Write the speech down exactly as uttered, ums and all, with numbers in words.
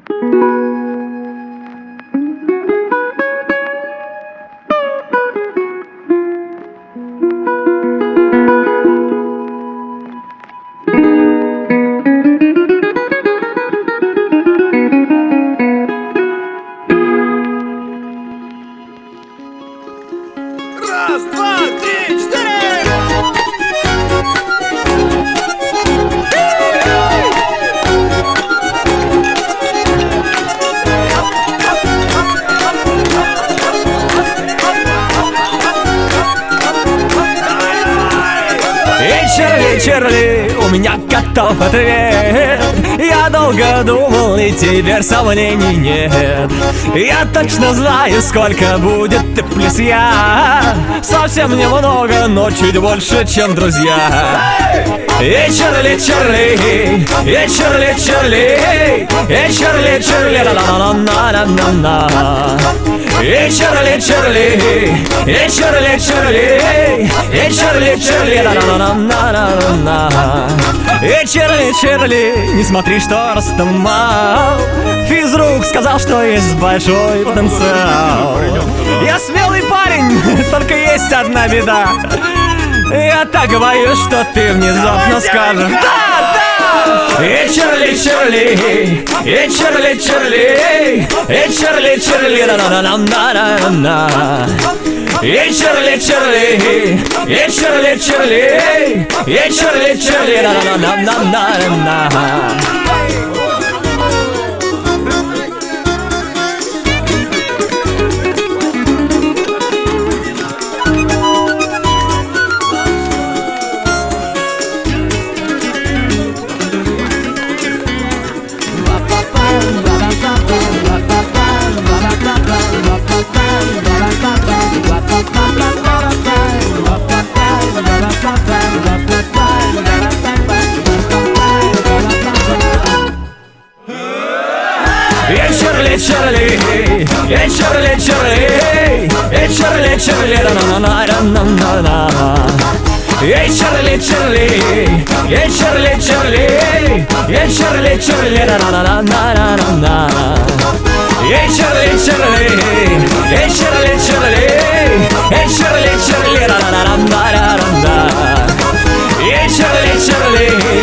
Раз, два, три, четыре! Эй, Чарли, Чарли, у меня готов ответ. Я долго думал, и теперь сомнений нет. Я точно знаю, сколько будет ты плюс я. Совсем немного, но чуть больше, чем друзья. Эй, Чарли, Чарли, эй, Чарли, Чарли, эй, Чарли, Чарли, ла-ла-ла-ла-ла-ла-ла. Эй, Чарли, Чарли, эй, Чарли, Чарли, эй, Чарли, Чарли, ла-ла-ла-ла-ла-ла. Эй, Чарли, Чарли, не смотри, что ростом мал. Физрук сказал, что есть большой потенциал. Я смелый парень, только есть одна беда. Я так боюсь, что ты внезапно скажешь да, да! Эй, Чарли, Чарли, эй, Чарли, Чарли, эй, Чарли, Чарли, на-на-на-на-на-на. Эй, Чарли, Чарли, эй, Чарли, Чарли, эй, Чарли, Чарли, на-на-на-на-на-на. Эй, Чарли, Чарли, эй, Чарли, Чарли, эй, Чарли, Чарли, на-на-на-на-на-на. Эй, Чарли, Чарли, эй, Чарли, Чарли, эй, Чарли, Чарли, на-на-на-на-на-на. Эй, Чарли, Чарли, эй, Чарли, Чарли, эй, Чарли, Чарли, на-на-на-на-на-на. Эй, Чарли, Чарли,